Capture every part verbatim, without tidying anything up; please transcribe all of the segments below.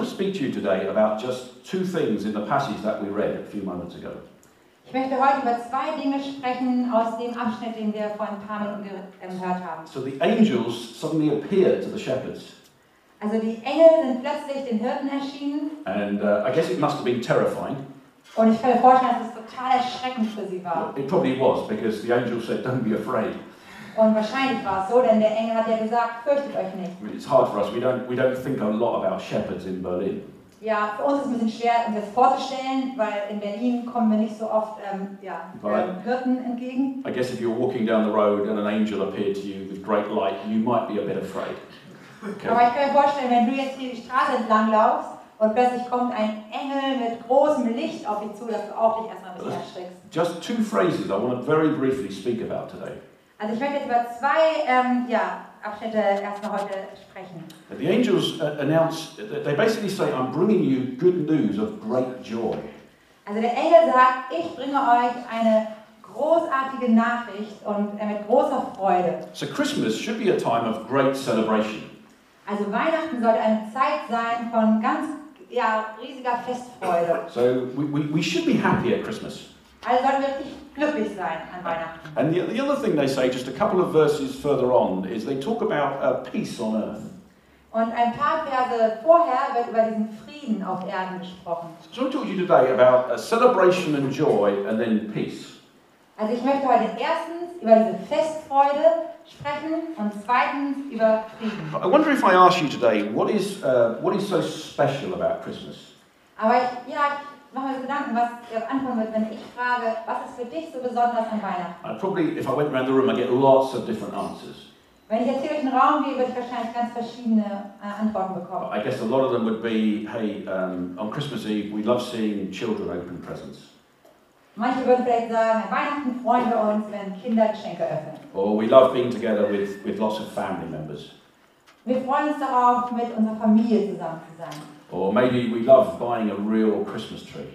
to speak to you today about just two things in the passage that we read a few moments ago. Ich möchte heute über zwei Dinge sprechen aus dem Abschnitt, den wir vor ein paar Minuten gehört haben. So the angels suddenly appeared to the shepherds. Also die Engel sind plötzlich den Hirten erschienen. And uh, I guess it must have been terrifying. Und ich kann mir vorstellen, dass es total erschreckend für sie war. It probably was, because the angel said, don't be afraid. Und wahrscheinlich war es so, denn der Engel hat ja gesagt, fürchtet euch nicht. I mean, it's hard for us. We don't, we don't think a lot about shepherds in Berlin. Ja, für uns ist es ein bisschen schwer, uns das vorzustellen, weil in Berlin kommen wir nicht so oft ähm, ja, ähm, Hirten entgegen. I guess if you're walking down the road and an angel appeared to you with great light, you might be a bit afraid. Okay. Aber ich kann mir vorstellen, wenn du jetzt hier die Straße entlang laufst und plötzlich kommt ein Engel mit großem Licht auf dich zu, dass du auch dich erstmal ein bisschen erschreckst. Just two phrases I want to very briefly speak about today. Also ich möchte jetzt über zwei ähm, ja, Abschnitte erstmal heute sprechen. The angels uh, announce, they basically say, I'm bringing you good news of great joy. Also der Engel sagt, ich bringe euch eine großartige Nachricht und äh, mit großer Freude. So Christmas should be a time of great celebration. Also Weihnachten sollte eine Zeit sein von ganz ja, riesiger Festfreude. So we, we, we should be happy at Christmas. Also sollten wir richtig glücklich sein an Weihnachten. And the, the other thing they say, just a couple of verses further on, is they talk about uh, peace on earth. Und ein paar Verse vorher wird über diesen Frieden auf Erden gesprochen. So I want to talk to you today about a celebration and joy and then peace. Also ich möchte heute erstens über diese Festfreude sprechen und zweitens über Frieden. I wonder if I ask you today, what is, uh, what is so special about Christmas? Aber ich, ja, ich mache mir Gedanken, was ihr antworten wird, wenn ich frage, was ist für dich so besonders an Weihnachten? I'd probably, if I went around the room, I'd get lots of different answers. Wenn ich jetzt hier durch den Raum gehe, würde ich wahrscheinlich ganz verschiedene äh, Antworten bekommen. I guess a lot of them would be, hey, um, on Christmas Eve, we love seeing children open presents. Manche würden vielleicht sagen, an Weihnachten freuen wir uns, wenn Kinder Geschenke öffnen. Or we love being together with, with lots of family members. Wir freuen uns darauf, mit unserer Familie zusammen zu sein. Or maybe we love buying a real Christmas tree.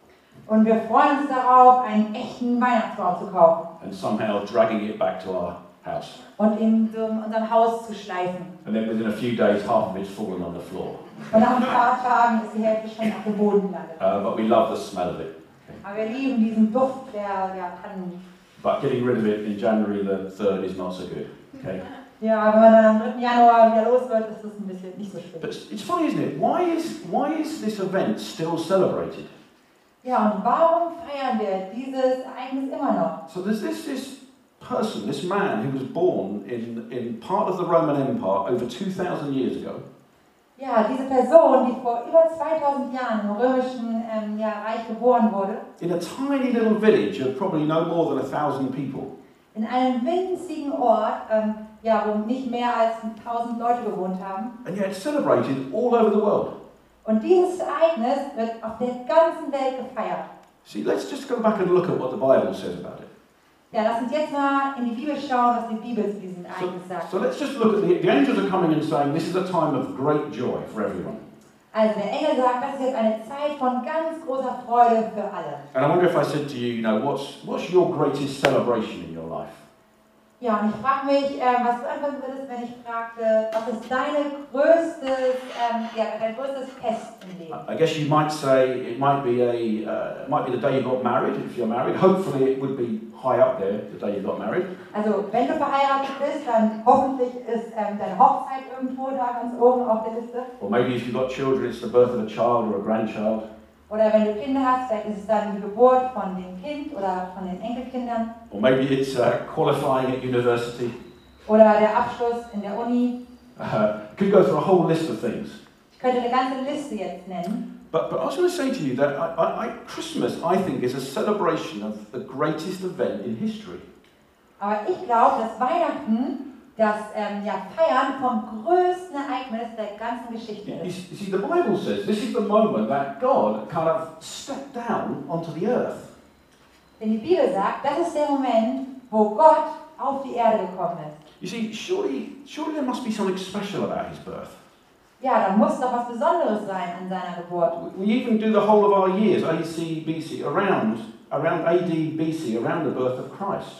Und wir freuen uns darauf, einen echten Weihnachtsbaum zu kaufen. And somehow dragging it back to our house. Und in so unserem Haus zu schleifen. And then within a few days, half of it's fallen on the floor. Und nach ein paar Tagen ist die Hälfte schon auf dem Boden gelandet. Uh, but we love the smell of it. Aber wir lieben diesen Duft der ja, Tannen. But getting rid of it in January the third is not so good. Okay? Ja, wenn man dann am dritten Januar wieder los wird, ist das ein bisschen nicht so schön. But it's funny, isn't it? Why is, why is this event still celebrated? Ja, und warum feiern wir dieses Ereignis immer noch? So there's this, this person, this man who was born in, in part of the Roman Empire over two thousand years ago. Ja, diese Person, die vor über zweitausend Jahren im römischen ähm, ja, Reich geboren wurde, In a tiny little village of probably no more than a thousand people. in einem winzigen Ort, ähm, ja, wo nicht mehr als tausend Leute gewohnt haben. And yet celebrated all over the world. Und dieses Ereignis wird auf der ganzen Welt gefeiert. See, let's just go back and look at what the Bible says about it. Ja, lass uns jetzt mal in die Bibel schauen, was die Bibel zu diesem So, Ereignis sagt. so let's just look at the, the angels are coming and saying this is a time of great joy for everyone. Also der Engel sagt, das ist jetzt eine Zeit von ganz großer Freude für alle. And I wonder if I said to you, you know, what's, what's your greatest celebration in your life? Ja, und ich frage mich, äh, was du antworten würdest, wenn ich fragte, was ist deine größtes, ähm, ja, dein größtes Fest im Leben? I guess you might say it might be a, uh, it might be the day you got married, if you're married. Hopefully it would be high up there, the day you got married. Also, wenn du verheiratet bist, dann hoffentlich ist ähm, deine Hochzeit irgendwo da ganz oben auf der Liste. Or maybe if you've got children, it's the birth of a child or a grandchild. Oder wenn du Kinder hast, vielleicht ist es dann die Geburt von dem Kind oder von den Enkelkindern. Or maybe it's uh, qualifying at university. Oder der Abschluss in der Uni. Uh, could go through a whole list of things. Ich könnte eine ganze Liste jetzt nennen. But, but I was going to say to you that I, I, I, Christmas, I think, is a celebration of the greatest event in history. Aber ich glaube, dass Weihnachten das ähm, ja, Feiern vom größten Ereignis der ganzen Geschichte You, you ist. see, the Bible says this is the moment that God kind of stepped down onto the earth. Denn die Bibel sagt, das ist der Moment, wo Gott auf die Erde gekommen ist. You see, surely, surely there must be something special about his birth. Ja, da muss doch was Besonderes sein an seiner Geburt. We even do the whole of our years, A C, B C, around, around A D, B C, around the birth of Christ.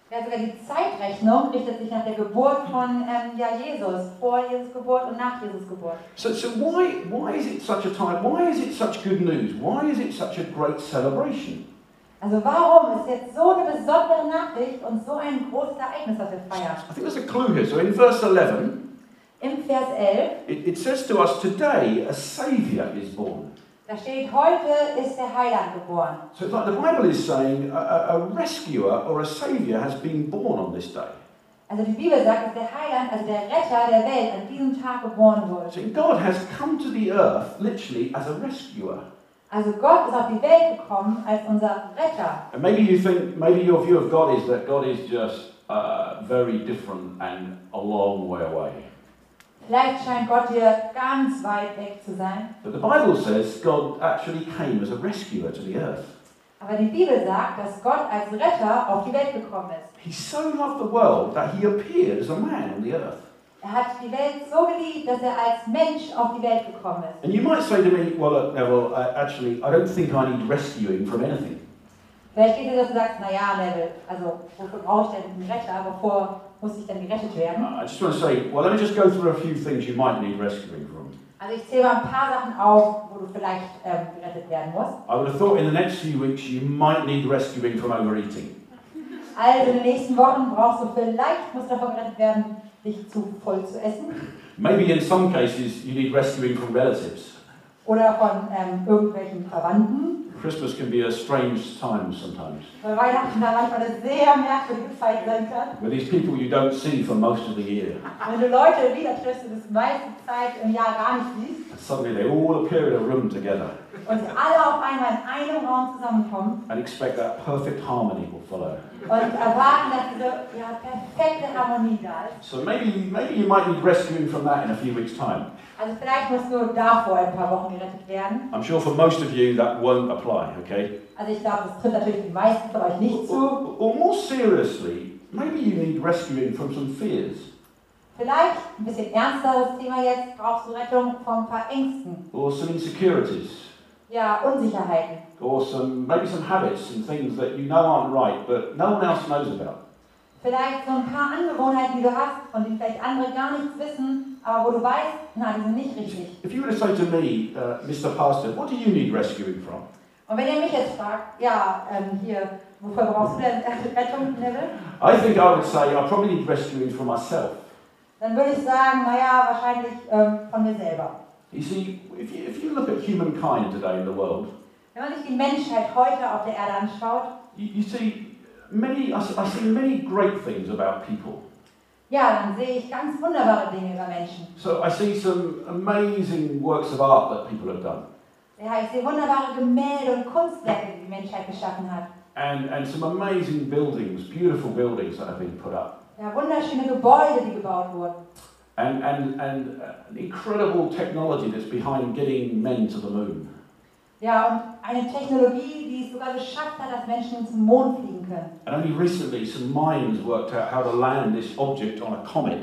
Ja, sogar die Zeitrechnung richtet sich nach der Geburt von ähm, ja, Jesus, vor Jesus Geburt und nach Jesus Geburt. So, so why, why is it such a time, why is it such good news? Why is it such a great celebration? Also warum ist jetzt so eine besondere Nachricht und so ein großes Ereignis, das wir feiern? I think there's a clue here. So in verse eleven, Im Vers elf, it, it says to us, today a Saviour is born. da steht, heute ist der Heiland geboren. So it's like the Bible is saying a, a, a rescuer or a Saviour has been born on this day. Also die Bibel sagt, dass der Heiland, also der Retter der Welt, an diesem Tag geboren wurde. So God has come to the earth literally as a rescuer. Also Gott ist auf die Welt gekommen als unser Retter. And maybe you think, maybe your view of God is that God is just uh, very different and a long way away. Vielleicht scheint Gott hier ganz weit weg zu sein. But the Bible says God actually came as a rescuer to the earth. Aber die Bibel sagt, dass Gott als Retter auf die Welt gekommen ist. He so loved the world that he appeared as a man on the earth. Er hat die Welt so geliebt, dass er als Mensch auf die Welt gekommen ist. And you might say to me, well, look, Neville, uh, actually, I don't think I need rescuing from anything. Vielleicht geht es, dass du sagst, naja, Neville, also wofür brauche ich denn einen Retter, wovor muss ich denn gerettet werden? Uh, I just want to say, well, let me just go through a few things you might need rescuing from. Also ich zähle mal ein paar Sachen auf, wo du vielleicht ähm, gerettet werden musst. I would have thought in the next few weeks you might need rescuing from overeating. Also in den nächsten Wochen brauchst du vielleicht, musst du davon gerettet werden, dich zu voll zu essen. Maybe in some cases you need rescuing from relatives. Oder von ähm, irgendwelchen Verwandten. Christmas can be a strange time sometimes. Weil Weihnachten da manchmal eine sehr merkwürdige Zeit sein kann. With these people you don't see for most of the year. Wenn du Leute wieder triffst, die das meiste Zeit im Jahr gar nicht siehst. Suddenly they all appear in a room together. Und sie alle auf einmal in einem Raum zusammenkommen. And expect that perfect harmony will follow. Und erwarten, dass diese ja, perfekte Harmonie da ist. So maybe, maybe you might need rescuing from that in a few weeks' time. Also vielleicht musst du davor ein paar Wochen gerettet werden. I'm sure for most of you that won't apply, okay? Also ich glaube, das trifft natürlich die meisten von euch nicht zu. Or, or more seriously, maybe you need rescuing from some fears. Vielleicht ein bisschen ernsteres Thema jetzt, brauchst du Rettung von ein paar Ängsten. Or some insecurities. Ja, Unsicherheiten. Or some, maybe some habits and things that you know aren't right, but no one else knows about. Vielleicht so ein paar Angewohnheiten, die du hast, von denen vielleicht andere gar nichts wissen, aber wo du weißt, nein, die sind nicht richtig. If you were to say to me, uh, Mister Pastor, what do you need rescuing from? Und wenn ihr mich jetzt fragt, ja, ähm, hier, wofür brauchst du denn Rettung, Neville? I think I would say I probably need rescuing from myself. Dann würde ich sagen, naja, wahrscheinlich ähm, von mir selber. You see, if you, if you look at humankind today in the world, Wenn man sich die Menschheit heute auf der Erde anschaut, you, you see many, I, s- I see many great things about people. ja, dann sehe ich ganz wunderbare Dinge über Menschen. So I see some amazing works of art that people have done. Ja, ich sehe wunderbare Gemälde und Kunstwerke, die die Menschheit geschaffen hat. And, and some amazing buildings, beautiful buildings that have been put up. Ja, wunderschöne Gebäude, die gebaut wurden. And, and, and uh, an incredible technology that's behind getting men to the moon. Ja, und eine Technologie, die es sogar geschafft hat, dass Menschen zum Mond fliegen können. And only recently some minds worked out how to land this object on a comet.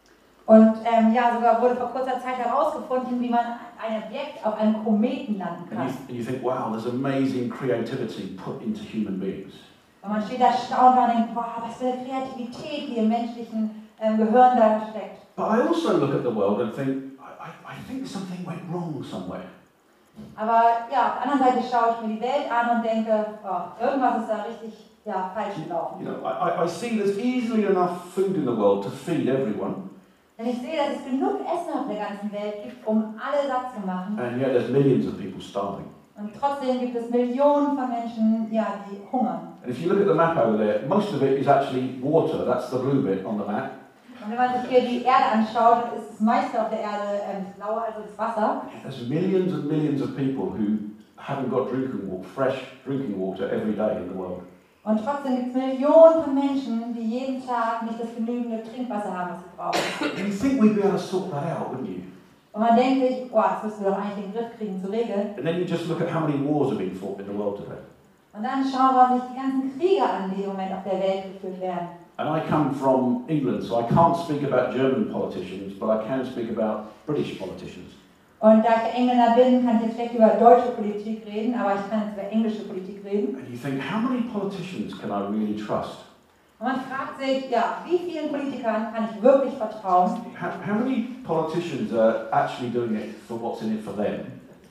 Und ähm, ja, sogar wurde vor kurzer Zeit herausgefunden, wie man ein Objekt auf einem Kometen landen And kann. you, and you think, wow, there's amazing creativity put into human beings. Und man steht da staunt und denkt, wow, was für eine Kreativität, die im menschlichen ähm, Gehirn da steckt. But I also look at the world and think, I, I, I think something went wrong somewhere. Aber ja, auf der anderen Seite schaue ich mir die Welt an und denke, oh, irgendwas ist da richtig ja, falsch gelaufen. You know, I, I see there's easily enough food in the world to feed everyone, Denn ich sehe, dass es genug Essen auf der ganzen Welt gibt, um alle satt zu machen. and yet there's millions of people starving. Und trotzdem gibt es Millionen von Menschen, ja, die hungern. And if you look at the map over there, most of it is actually water. That's the blue bit on the map. Und wenn man sich hier die Erde anschaut, dann ist das meiste auf der Erde ähm, das Blaue, also das Wasser. There's millions and millions of people who haven't got drinking water, fresh drinking water every day in the world. Und trotzdem gibt es Millionen von Menschen, die jeden Tag nicht das genügende Trinkwasser haben, was sie brauchen. And you think we'd be able to sort that out, wouldn't you? Und man denkt sich, oh, das müssen wir doch eigentlich in den Griff kriegen, zu regeln. And then you just look at how many wars have been fought in the world today. Und dann schauen wir uns die ganzen Kriege an, die im Moment auf der Welt geführt werden. And I come from England, so I can't speak about German politicians, but I can speak about British politicians. Und da ich Engländer bin, kann ich jetzt schlecht über deutsche Politik reden, aber ich kann jetzt über englische Politik reden. And you think, how many politicians can I really trust? Und man fragt sich, ja, wie vielen Politikern kann ich wirklich vertrauen? How, how many politicians are actually doing it for what's in it for them?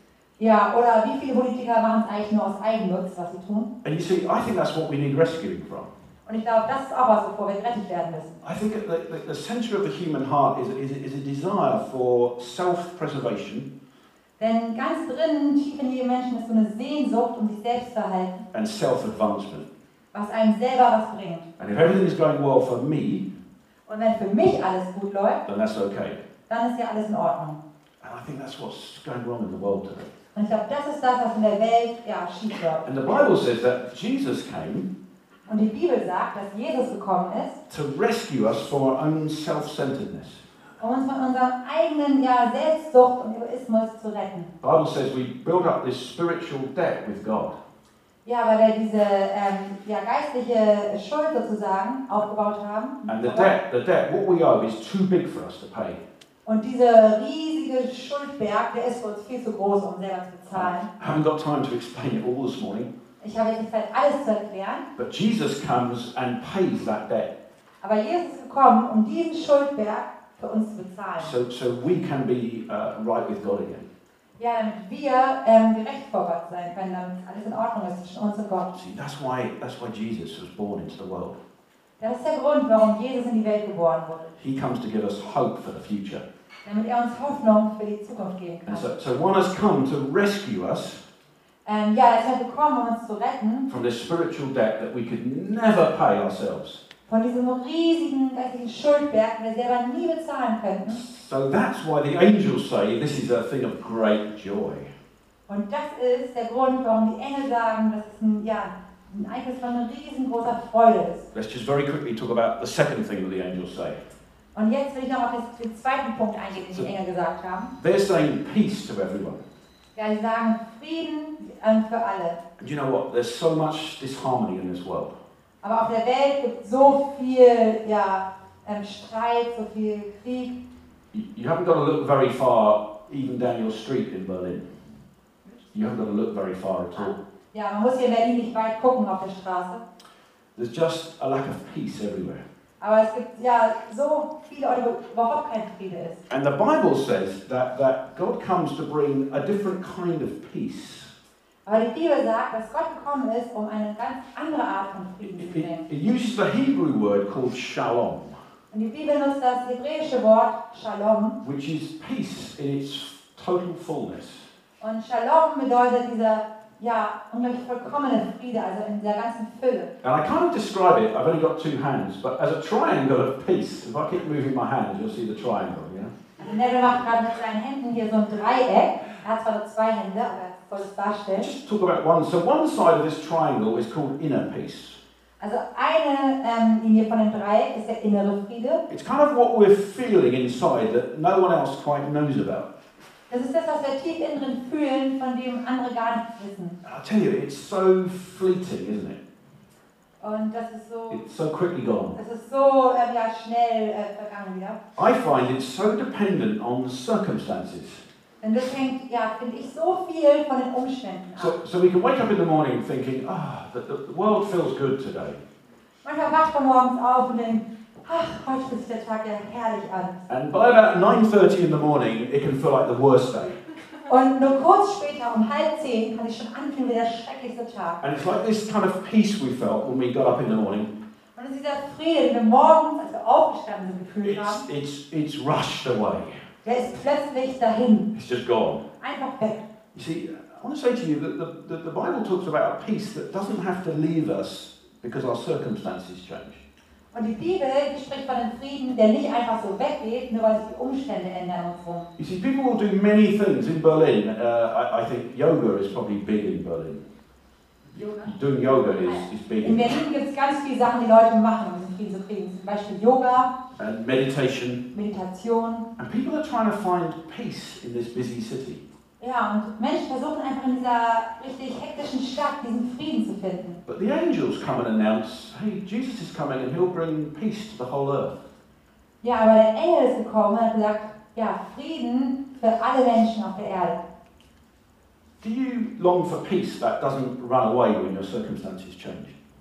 Ja, oder wie viele Politiker machen es eigentlich nur aus Eigennutz, was sie tun? And you see, I think that's what we need rescuing from. Und ich glaube, das ist auch was, wovor wir gerettet werden müssen. I think at the, the, the centre of the human heart is, is, is a desire for self-preservation Denn ganz drinnen, tief in jedem Menschen, ist so eine Sehnsucht um sich selbst zu halten, and self-advancement. was einem selber was bringt. And if everything is going well for me, Und wenn für mich alles gut läuft, then that's okay. dann ist ja alles in Ordnung. And I think that's what's going wrong in the world today. Und ich glaube, das ist das, was in der Welt ja, schief läuft. And the Bible says that Jesus came Und die Bibel sagt, dass Jesus gekommen ist, to rescue us from our own self-centeredness. um uns von unserer eigenen ja, Selbstsucht und Egoismus zu retten. The Bible says we build up this spiritual debt with God. Ja, weil wir diese ähm, ja, geistliche Schuld sozusagen aufgebaut haben. And the debt, the debt, what we owe is too big for us to pay. Und dieser riesige Schuldberg, der ist für uns viel zu groß, um selber zu bezahlen. I haven't got time to explain it all this morning, Ich habe jetzt nicht Zeit, alles zu erklären, but Jesus comes and pays that debt aber Jesus ist gekommen, um diesen Schuldberg für uns zu bezahlen. so, so we can be uh, right with God again. Ja, damit wir ähm, gerecht vor Gott sein können, damit alles in Ordnung ist zwischen uns und Gott. See, that's why, that's why Jesus was born into the world. Das ist der Grund, warum Jesus in die Welt geboren wurde. He comes to give us hope for the future. Damit er uns Hoffnung für die Zukunft geben kann. And so, so one has come to rescue us Ähm, ja, er ist halt gekommen, um uns zu retten from this spiritual debt that we could never pay ourselves. von diesem riesigen geistigen Schuldberg, den wir selber nie bezahlen könnten. So that's why the angels say this is a thing of great joy. Und das ist der Grund, warum die Engel sagen, dass es ein, ja, ein Ereignis von riesengroßer Freude ist. Let's just very quickly talk about the second thing that the angels say. Und jetzt will ich noch auf den zweiten Punkt eingehen, den die Engel gesagt haben. They're saying peace to everyone. Ja, sie sagen Frieden ähm, für alle. And you know what? There's so much disharmony in this world. Aber auf der Welt gibt es so viel ja, ähm, Streit, so viel Krieg. You, you haven't got to look very far, even down your street in Berlin. You haven't got to look very far at all. Ja, man muss hier in Berlin nicht weit gucken auf der Straße. There's just a lack of peace everywhere. Aber es gibt ja so viele Orte, wo überhaupt kein Friede ist. And the Bible says that, that God comes to bring a different kind of peace. Aber die Bibel sagt, dass Gott gekommen ist, um eine ganz andere Art von Frieden zu It, bringen. it uses the Hebrew word called shalom, Und die Bibel nutzt das hebräische Wort Shalom. which is peace in its total fullness. Und Shalom bedeutet dieser ja, unglaublich vollkommene Friede, also in dieser ganzen Fülle. And I can't describe it, I've only got two hands, but as a triangle of peace, if I keep moving my hands, you'll see the triangle, yeah? Also Neville macht gerade mit seinen Händen hier so ein Dreieck. Er hat zwar nur zwei Hände, aber er soll es darstellen. Just talk about one. So one side of this triangle is called inner peace. Also eine ähm, Linie von dem Dreieck ist der innere Friede. It's kind of what we're feeling inside that no one else quite knows about. Das ist das, was wir tief innen drin fühlen, von dem andere gar nichts wissen. And I tell you, it's so fleeting, isn't it? Und das ist so, It's so quickly gone. das ist so ähm, ja, schnell äh, vergangen wieder. I find it's so dependent on circumstances. Denn das hängt, ja, finde ich, so viel von den Umständen ab. So, so we can wake up in the morning thinking, ah, the, the world feels good today. Manchmal wacht man morgens auf und denkt, ach, heute fühlt sich der Tag ja herrlich an. And by about nine thirty in the morning, it can feel like the worst day. Und nur kurz später, um halb zehn, kann ich schon anfühlen wie der schrecklichste Tag. And it's like this kind of peace we felt when we got up in the morning. Und es ist dieser Friede, den wir morgens, als wir aufgestanden sind, gefühlt It's, haben, it's, it's rushed away. der ist plötzlich dahin. It's just gone. Einfach weg. You see, I want to say to you that the, the, the Bible talks about a peace that doesn't have to leave us because our circumstances change. Und die Bibel, die spricht von einem Frieden, der nicht einfach so weggeht, nur weil sich die Umstände ändern um uns herum. You see, people will do many things in Berlin. Uh, I, I think yoga is probably big in Berlin. Yoga? Doing yoga is, is big. In Berlin gibt es ganz viele Sachen, die Leute machen, um diesen Frieden zu kriegen. Zum Beispiel Yoga, And meditation. Meditation. And people are trying to find peace in this busy city. Ja, und Menschen versuchen einfach in dieser richtig hektischen Stadt diesen Frieden zu finden. But the angels come and announce, hey, Jesus is coming and he'll bring peace to the whole earth. Ja, aber der Engel ist gekommen und hat gesagt, ja, Frieden für alle Menschen auf der Erde. Do you long for peace that doesn't run away when your circumstances change?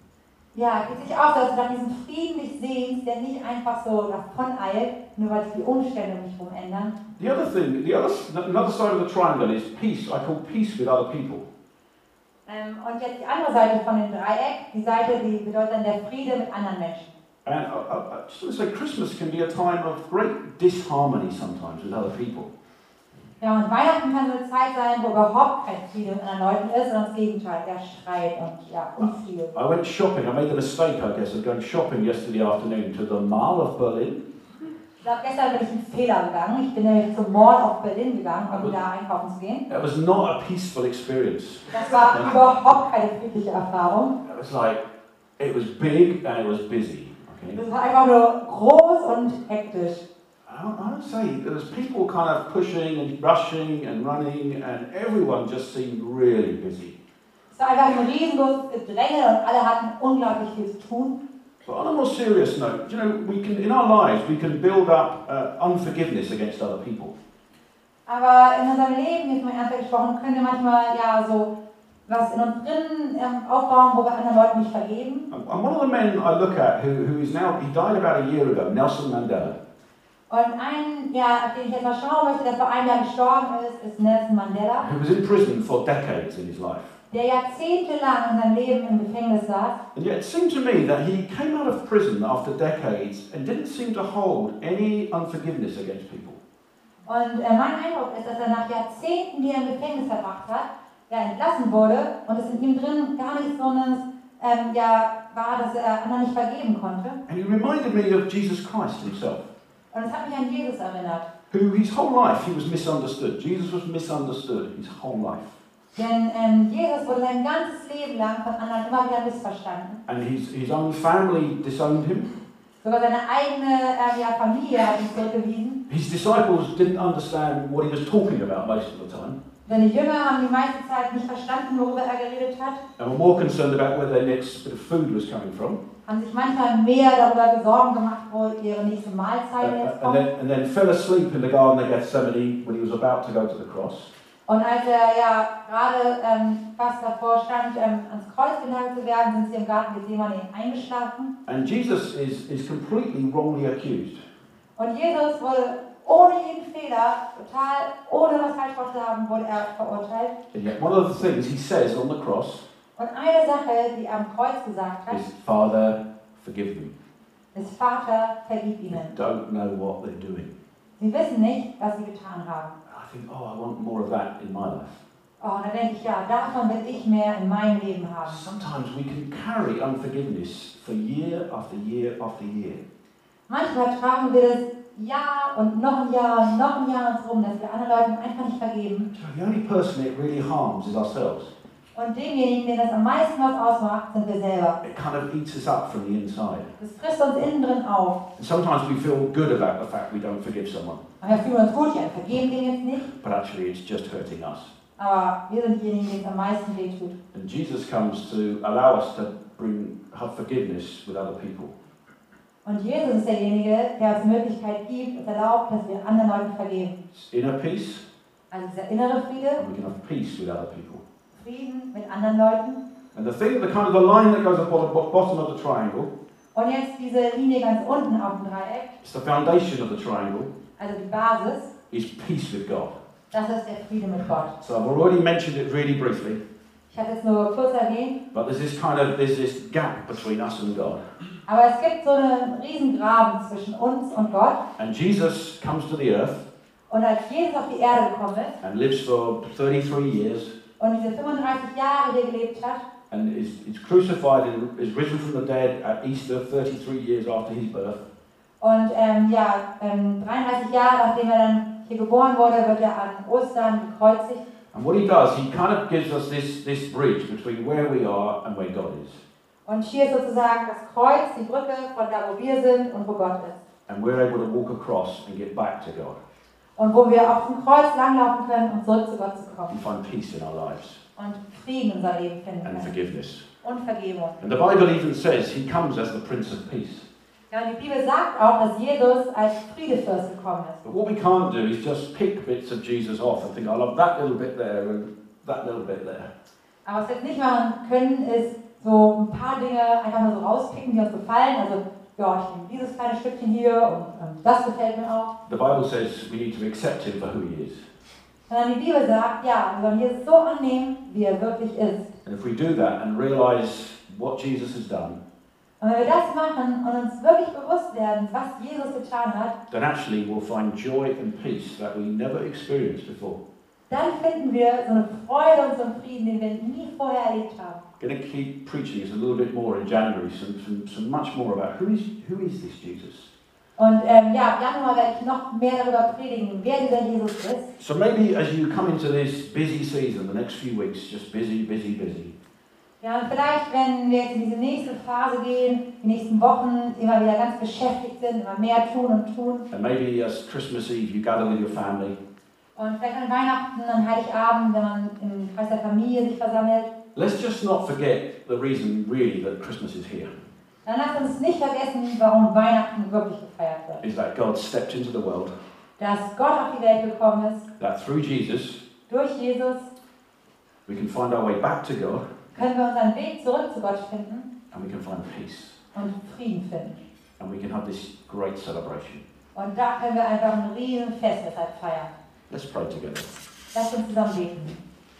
Ja, geht sich auch, dass du nach diesem Frieden dich sehnst, der nicht einfach so davon eilt, nur weil sich die Umstände um dich herum ändern. The other thing, the other, another side of the triangle is peace. I call peace with other people. Ähm, und jetzt die andere Seite von dem Dreieck, die Seite, die bedeutet dann der Friede mit anderen Menschen. And I, I, I just want to say, Christmas can be a time of great disharmony sometimes with other people. Ja, und Weihnachten kann so eine Zeit sein, wo überhaupt kein Friede mit anderen Leuten ist, sondern das Gegenteil, der Streit und ja, Unfriede. I went shopping. I made the mistake, I guess, of going shopping yesterday afternoon to the Mall of Berlin. Ich glaube, gestern bin ich einen Fehler gegangen. Ich bin nämlich zum Mall of Berlin gegangen, um da einkaufen zu gehen. It was not a peaceful experience. Das war überhaupt keine friedliche Erfahrung. It was like, it was big and it was busy. Okay? Das war einfach nur groß und hektisch. I don't, I don't say, there was people kind of pushing and rushing and running and everyone just seemed really busy. Es war einfach ein riesengroßes Gedränge und alle hatten unglaublich viel zu tun. But on a more serious note, you know, we can, in our lives, we can build up uh, unforgiveness against other people. Aber in unserem Leben, jetzt mal ernst gesprochen, können wir manchmal ja so was in uns drin ähm, aufbauen, wo wir anderen Leuten nicht vergeben. And one of the men I look at, who, who is now, he died about a year ago, Nelson Mandela. Und ein, ja, auf den ich jetzt mal schauen möchte, der vor einem Jahr gestorben ist, ist Nelson Mandela, Who was in prison for decades in his life. der jahrzehntelang in seinem Leben im Gefängnis saß. And yet it seemed to me that he came out of prison after decades and didn't seem to hold any unforgiveness against people. Und äh, mein Eindruck ist, dass er nach Jahrzehnten, die er im Gefängnis verbracht hat, ja, entlassen wurde und es in ihm drin gar nicht so ein, ähm, ja, war, dass er anderen nicht vergeben konnte. And he reminded me of Jesus Christ himself, Und es hat mich an Jesus erinnert. who his whole life he was misunderstood. Jesus was misunderstood his whole life. Denn ähm, Jesus wurde sein ganzes Leben lang von anderen immer wieder missverstanden. And his, his own family disowned him. Sogar seine eigene äh, ja, Familie hat ihn zurückgewiesen. His disciples didn't understand what he was talking about most of the time. Seine Jünger haben die meiste Zeit nicht verstanden, worüber er geredet hat. And were more concerned about where their next bit of food was coming from. Haben sich manchmal mehr darüber Sorgen gemacht, wo ihre nächste Mahlzeit Uh, jetzt and, then, kommt. and then fell asleep in the Garden of Gethsemane when he was about to go to the cross. Und als er ja gerade ähm, fast davor stand, ähm, ans Kreuz genagelt zu werden, sind sie im Garten Gethsemane eingeschlafen. And Jesus is, is completely wrongly accused. Und Jesus wurde ohne jeden Fehler, total ohne was falsch gemacht zu haben, wurde er verurteilt. And yet one of the things he says on the cross Und eine Sache, die er am Kreuz gesagt hat, is, Father, forgive them. ist: Vater, vergib ihnen. Don't know what they're doing. Sie wissen nicht, was sie getan haben. I think, oh, I want more of that in my life. Oh, und da denke ich, ja, davon will ich mehr in meinem Leben haben. Sometimes we can carry unforgiveness for year after year after year. Manchmal tragen wir das Jahr und noch ein Jahr und noch ein Jahr uns rum, dass wir anderen Leuten einfach nicht vergeben. So the only person it really harms is ourselves. Und demjenigen, der das am meisten was ausmacht, sind wir selber. It kind of eats us up from the inside. Das frisst uns innen drin auf. And sometimes we feel good about the fact we don't forgive someone, Und wir fühlen uns gut, ja, wir vergeben den jetzt nicht, but actually it's just hurting us. aber wir sind diejenigen, denen es am meisten wehtut. And Jesus comes to allow us to bring have forgiveness with other people. Und Jesus ist derjenige, der uns die Möglichkeit gibt, uns erlaubt, dass wir anderen Leuten vergeben. It's inner peace, Also dieser innere Friede, and we can have peace with other people. Frieden mit anderen Leuten. And the thing, the kind of the line that goes at the bottom of the triangle, Und jetzt diese Linie ganz unten auf dem Dreieck, it's the foundation of the triangle, also die Basis, is peace with God. das ist der Friede mit Gott. So I've already mentioned it really briefly, Ich habe es nur kurz erwähnt, but there's this kind of there's this gap between us and God. aber es gibt so einen riesen Graben zwischen uns und Gott. And Jesus comes to the earth Und als Jesus auf die Erde gekommen ist and lives for thirty-three years und diese fünfunddreißig Jahre hier gelebt hat and is, is crucified and is risen from the dead at Easter, thirty-three years after his birth. und ähm, ja, ähm, dreiunddreißig Jahre nachdem er dann hier geboren wurde, wird er an Ostern gekreuzigt. And what he does, he kind of gives us this, this bridge between where we are and where God is. Und hier ist sozusagen das Kreuz, die Brücke von da, wo wir sind und wo Gott ist. And we're able to walk across and get back to God Und wo wir auf dem Kreuz langlaufen können, um zurück zu Gott zu kommen. and find peace in our lives Und Frieden in unser Leben finden and können. forgiveness. Und Vergebung. And the Bible even says he comes as the Prince of Peace. Ja, und die Bibel sagt auch, dass Jesus als Friedefürst gekommen ist. But what we can't do is just pick bits of Jesus off and think, I love that little bit there and that little bit there. Aber was wir jetzt nicht machen können, ist so ein paar Dinge einfach nur so rauspicken, die uns gefallen. Also, ja, ich nehme dieses kleine Stückchen hier und ähm, das gefällt mir auch. The Bible says we need to accept him for who he is. Sondern die Bibel sagt, ja, wir sollen Jesus so annehmen, wie er wirklich ist. And if we do that and realize what Jesus has done, Und wenn wir das machen und uns wirklich bewusst werden, was Jesus getan hat, then actually we'll find joy and peace that we never experienced before. dann finden wir so eine Freude und so einen Frieden, den wir nie vorher erlebt haben. I'm going to keep preaching this a little bit more in January, some, some, some much more about who is, who is this Jesus? Und ähm, ja, im Januar werde ich noch mehr darüber predigen, wer dieser Jesus ist. So maybe as you come into this busy season, the next few weeks, just busy, busy, busy, Ja, und vielleicht, wenn wir jetzt in diese nächste Phase gehen, die nächsten Wochen immer wieder ganz beschäftigt sind, immer mehr tun und tun. and maybe as Christmas Eve you gather with your family, Und vielleicht an Weihnachten, an Heiligabend, wenn man im Kreis der Familie sich versammelt, let's just not forget the reason really that Christmas is here, dann lasst uns nicht vergessen, warum Weihnachten wirklich gefeiert wird. is that God stepped into the world, Dass Gott auf die Welt gekommen ist, that through Jesus durch Jesus we can find our way back to God können wir unseren Weg zurück zu Gott finden and we can find peace und Frieden finden. and we can have this great celebration. Und da können wir einfach ein riesen Fest deshalb feiern. Let's pray together. Lasst uns zusammen beten.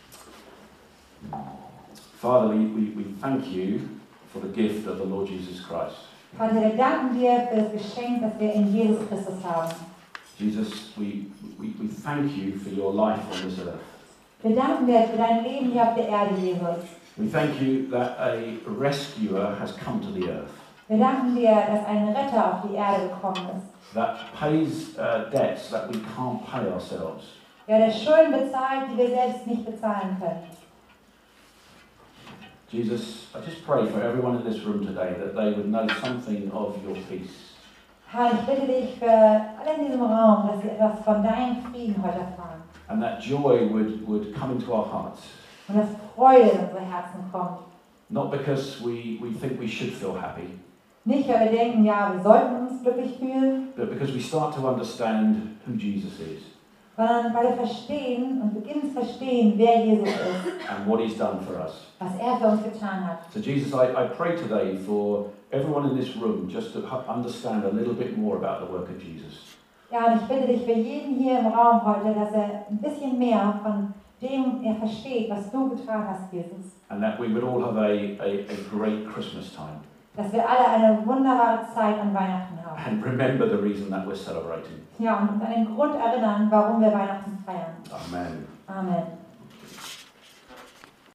Father, we, we, we thank you for the gift of the Lord Jesus Christ. Vater, wir danken dir für das Geschenk, das wir in Jesus Christus haben. Jesus, we, we, we thank you for your life on this earth. Wir danken dir für dein Leben hier auf der Erde, Jesus. We thank you that a rescuer has come to the earth, Wir danken dir, dass ein Retter auf die Erde gekommen ist. that pays uh, debts that we can't pay ourselves. Ja, der Schulden bezahlt, die wir selbst nicht bezahlen können. Jesus, I just pray for everyone in this room today that they would know something of your peace. Herr, ich bitte dich für alle in diesem Raum, dass sie etwas von deinem Frieden heute erfahren. And that joy would, would come into our hearts. Und dass Freude in unsere Herzen kommt. Not because we, we think we should feel happy, Nicht, weil wir denken, ja, wir sollten uns glücklich fühlen, but because we start to understand who Jesus is sondern weil wir verstehen und beginnen zu verstehen, wer Jesus ist, and what he's done for us. was er für uns getan hat. So Jesus, I, I pray today for everyone in this room just to hu- understand a little bit more about the work of Jesus. Ja, und ich bitte dich für jeden hier im Raum heute, dass er ein bisschen mehr von dem er versteht, was du getan hast, Jesus. And that we would all have a, a, a great Christmas time. Dass wir alle eine wunderbare Zeit an Weihnachten haben. And remember the reason that we're celebrating. Ja, und uns an den Grund erinnern, warum wir Weihnachten feiern. Amen. Amen.